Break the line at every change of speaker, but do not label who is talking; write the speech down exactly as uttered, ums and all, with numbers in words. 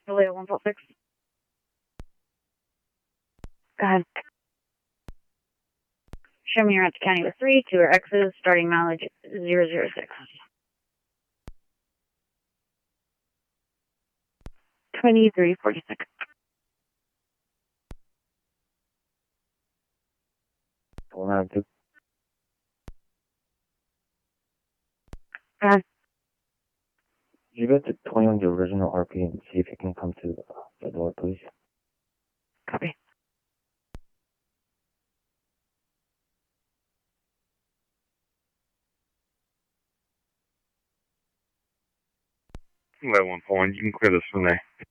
Toledo one four six. Go ahead. Show me you're at the county with three, two are X's, starting mileage zero zero six. twenty-three forty-six.
one nine two.
Go ahead.
You get to twenty on the original R P and see if you can come to uh, the door, please.
Copy.
Let one point. You can clear this from there.